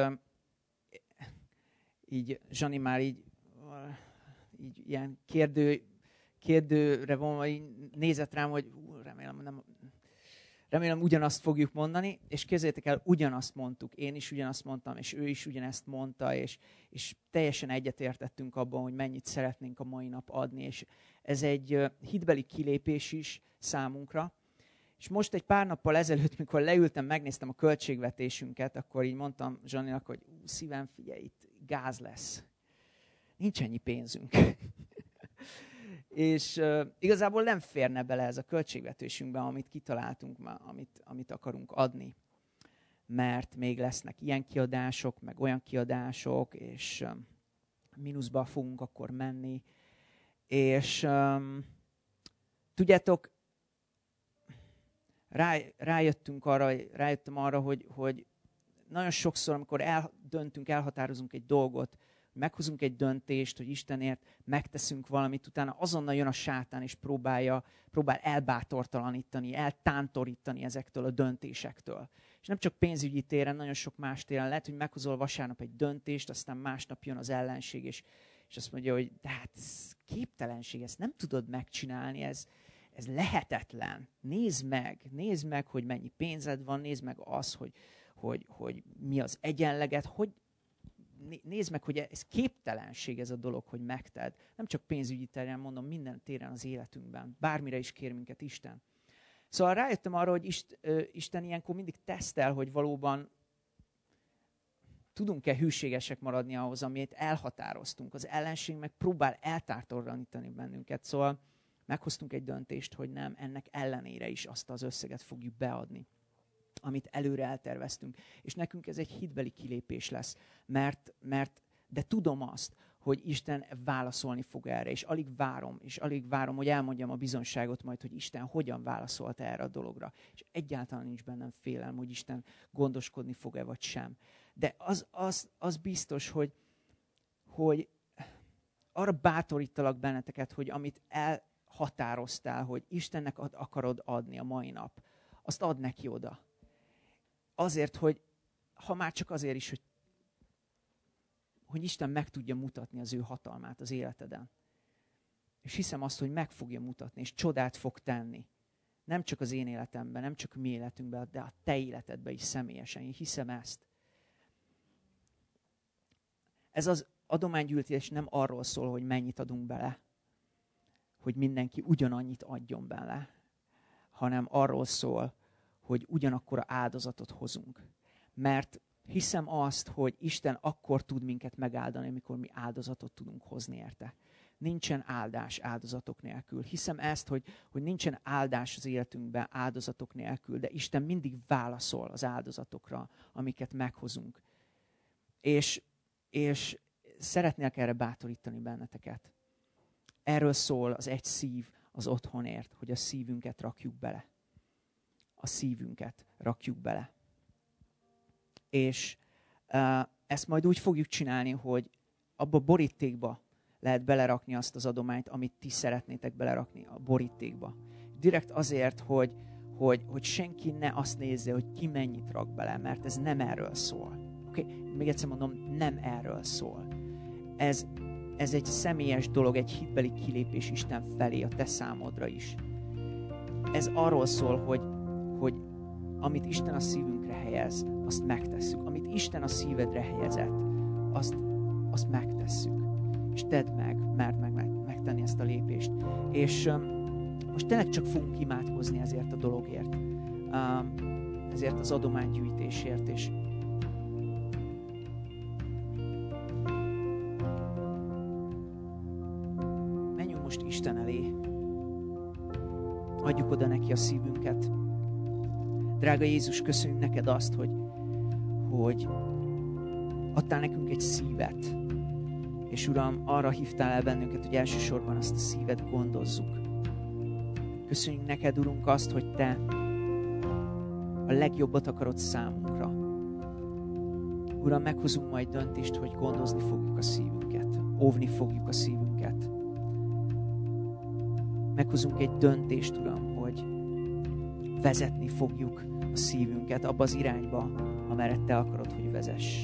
így Zsani már így, így ilyen kérdő, kérdőre vonva így nézett rám, hogy ú, remélem, nem... Remélem ugyanazt fogjuk mondani, és képzeljétek el, ugyanazt mondtuk. Én is ugyanazt mondtam, és ő is ugyanezt mondta, és, és teljesen egyetértettünk abban, hogy mennyit szeretnénk a mai nap adni. És ez egy hitbeli kilépés is számunkra. És most egy pár nappal ezelőtt, mikor leültem, megnéztem a költségvetésünket, akkor így mondtam Zsaninak, hogy szívem, figyelj, itt gáz lesz. Nincs ennyi pénzünk. És uh, igazából nem férne bele ez a költségvetésünkben, amit kitaláltunk, amit, amit akarunk adni. Mert még lesznek ilyen kiadások, meg olyan kiadások, és um, mínuszba fogunk akkor menni. És um, tudjátok, rá, rájöttünk arra, rájöttem arra, hogy, hogy nagyon sokszor, amikor eldöntünk, elhatározunk egy dolgot, meghozunk egy döntést, hogy Istenért megteszünk valamit, utána azonnal jön a sátán, és próbálja, próbál elbátortalanítani, eltántorítani ezektől a döntésektől. És nem csak pénzügyi téren, nagyon sok más téren lehet, hogy meghozol vasárnap egy döntést, aztán másnap jön az ellenség, és, és azt mondja, hogy de hát ez képtelenség, ezt nem tudod megcsinálni, ez, ez lehetetlen. Nézd meg, nézd meg, hogy mennyi pénzed van, nézd meg az, hogy, hogy, hogy mi az egyenleget, hogy nézd meg, hogy ez képtelenség ez a dolog, hogy megted. Nem csak pénzügyi téren, mondom, minden téren az életünkben. Bármire is kér minket Isten. Szóval rájöttem arra, hogy Isten ilyenkor mindig tesztel, hogy valóban tudunk-e hűségesek maradni ahhoz, amit elhatároztunk. Az ellenség meg próbál eltártorlanítani bennünket. Szóval meghoztunk egy döntést, hogy nem, ennek ellenére is azt az összeget fogjuk beadni, amit előre elterveztünk. És nekünk ez egy hitbeli kilépés lesz. Mert, mert, de tudom azt, hogy Isten válaszolni fog erre, és alig várom, és alig várom, hogy elmondjam a bizonságot majd, hogy Isten hogyan válaszolt erre a dologra. És egyáltalán nincs bennem félelem, hogy Isten gondoskodni fog-e, vagy sem. De az, az, az biztos, hogy, hogy arra bátorítalak benneteket, hogy amit elhatároztál, hogy Istennek ad, akarod adni a mai nap, azt add neki oda. Azért, hogy ha már csak azért is, hogy, hogy Isten meg tudja mutatni az ő hatalmát az életeden. És hiszem azt, hogy meg fogja mutatni, és csodát fog tenni. Nem csak az én életemben, nem csak a mi életünkben, de a te életedben is személyesen. Én hiszem ezt. Ez az adománygyűjtés nem arról szól, hogy mennyit adunk bele, hogy mindenki ugyanannyit adjon bele, hanem arról szól, hogy ugyanakkor áldozatot hozunk. Mert hiszem azt, hogy Isten akkor tud minket megáldani, amikor mi áldozatot tudunk hozni érte. Nincsen áldás áldozatok nélkül. Hiszem ezt, hogy, hogy nincsen áldás az életünkben áldozatok nélkül, de Isten mindig válaszol az áldozatokra, amiket meghozunk. És, és szeretnélek erre bátorítani benneteket. Erről szól az egy szív az otthonért, hogy a szívünket rakjuk bele. A szívünket rakjuk bele. És uh, ezt majd úgy fogjuk csinálni, hogy abba a borítékba lehet belerakni azt az adományt, amit ti szeretnétek belerakni a borítékba. Direkt azért, hogy, hogy, hogy senki ne azt nézze, hogy ki mennyit rak bele, mert ez nem erről szól. Okay? Még egyszer mondom, nem erről szól. Ez, ez egy személyes dolog, egy hitbeli kilépés Isten felé, a te számodra is. Ez arról szól, hogy, hogy amit Isten a szívünkre helyez, azt megtesszük. Amit Isten a szívedre helyezett, azt, azt megtesszük. És tedd meg, mert meg, meg megtenni ezt ezt a lépést. És um, most tényleg csak fogunk imádkozni ezért a dologért. Um, ezért az adománygyűjtésért. És menjünk most Isten elé. Adjuk oda neki a szívünket. Drága Jézus, köszönjük neked azt, hogy, hogy adtál nekünk egy szívet. És Uram, arra hívtál el bennünket, hogy elsősorban azt a szívet gondozzuk. Köszönjük neked, Urunk, azt, hogy Te a legjobbat akarod számunkra. Uram, meghozunk majd döntést, hogy gondozni fogjuk a szívünket, óvni fogjuk a szívünket. Meghozunk egy döntést, Uram, hogy vezetni fogjuk a szívünket abba az irányba, amerre Te akarod, hogy vezess.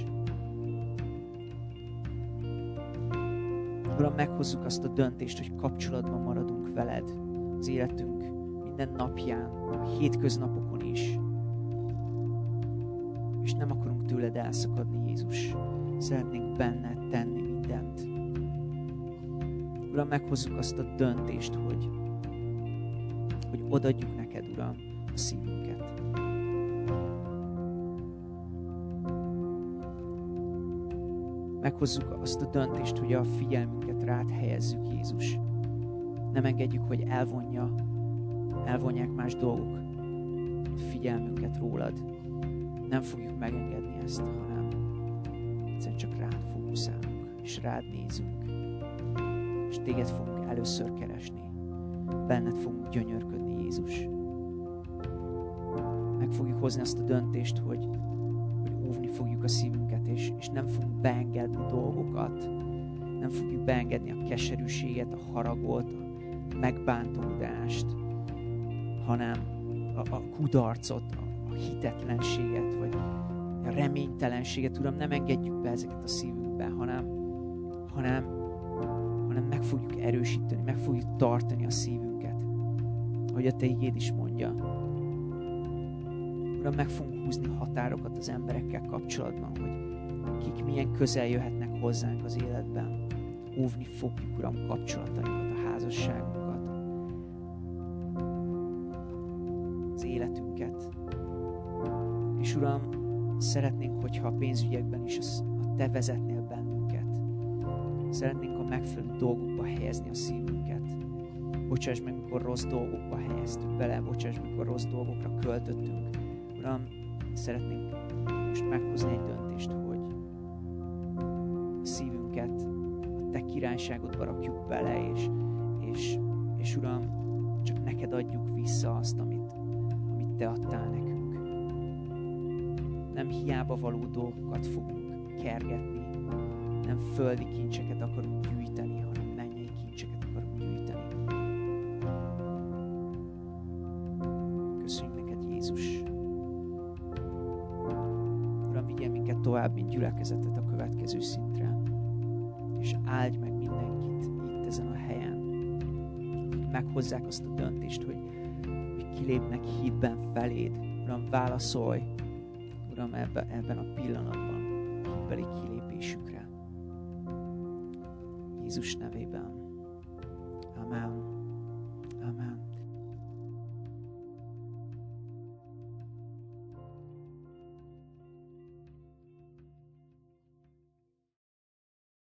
Uram, meghozzuk azt a döntést, hogy kapcsolatban maradunk veled az életünk minden napján, a hétköznapokon is. És nem akarunk tőled elszakadni, Jézus. Szeretnénk benned tenni mindent. Uram, meghozzuk azt a döntést, hogy, hogy odaadjuk neked, Uram, a szívünket. Meghozzuk azt a döntést, hogy a figyelmünket rád helyezzük, Jézus. Nem engedjük, hogy elvonja, elvonják más dolgok a figyelmünket rólad. Nem fogjuk megengedni ezt, hanem egyszerűen csak rád fókuszálunk, és rád nézünk. És téged fogunk először keresni. Benned fogunk gyönyörködni, Jézus. Meg fogjuk hozni azt a döntést, hogy, hogy óvni fogjuk a szívünket, és, és nem fogunk beengedni dolgokat, nem fogjuk beengedni a keserűséget, a haragot, a megbántódást, hanem a, a kudarcot, a, a hitetlenséget, vagy a reménytelenséget. Uram, nem engedjük be ezeket a szívünkbe, hanem, hanem, hanem meg fogjuk erősíteni, meg fogjuk tartani a szívünket, ahogy a Te igéd is mondja. Uram, meg fogunk húzni határokat az emberekkel kapcsolatban, hogy kik milyen közel jöhetnek hozzánk az életben. Óvni fogjuk, Uram, kapcsolatainkat, a házasságunkat, az életünket. És Uram, szeretnénk, hogyha a pénzügyekben is a Te vezetnél bennünket. Szeretnénk a megfelelő dolgokba helyezni a szívünket. Bocsáss meg, mikor rossz dolgokba helyeztük bele, bocsáss, mikor rossz dolgokra költöttünk. Uram, szeretnénk most meghozni egy döntést, hogy a szívünket a Te királyságodba rakjuk bele, és, és, és Uram, csak neked adjuk vissza azt, amit, amit Te adtál nekünk. Nem hiába való dolgokat fogunk kergetni, nem földi kincseket akarunk gyűjteni, hanem mennyei kincseket akarunk gyűjteni. Köszönjük neked, Jézus! Uram, vigyél minket tovább, mint gyülekezetet a következő szintre, és áldj meg mindenkit itt ezen a helyen, akik meghozzák azt a döntést, hogy, hogy kilépnek hitben feléd. Uram, válaszolj, Uram, ebben, ebben a pillanatban hitbeli kilépésükre. Jézus nevében. Amen.